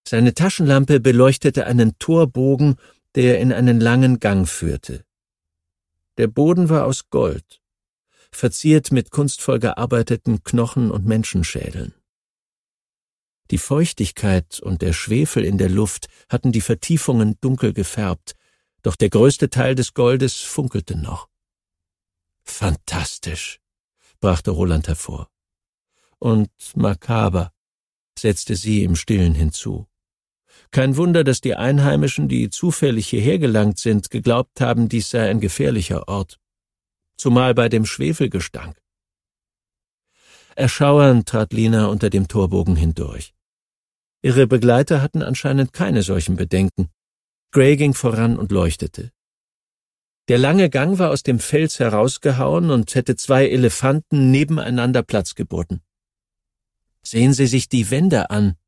Seine Taschenlampe beleuchtete einen Torbogen, der in einen langen Gang führte. Der Boden war aus Gold, verziert mit kunstvoll gearbeiteten Knochen und Menschenschädeln. Die Feuchtigkeit und der Schwefel in der Luft hatten die Vertiefungen dunkel gefärbt, doch der größte Teil des Goldes funkelte noch. »Fantastisch«, brachte Roland hervor. »Und makaber«, setzte sie im Stillen hinzu. Kein Wunder, dass die Einheimischen, die zufällig hierher gelangt sind, geglaubt haben, dies sei ein gefährlicher Ort. Zumal bei dem Schwefelgestank. Erschauernd trat Lina unter dem Torbogen hindurch. Ihre Begleiter hatten anscheinend keine solchen Bedenken. Gray ging voran und leuchtete. Der lange Gang war aus dem Fels herausgehauen und hätte 2 Elefanten nebeneinander Platz geboten. »Sehen Sie sich die Wände an«,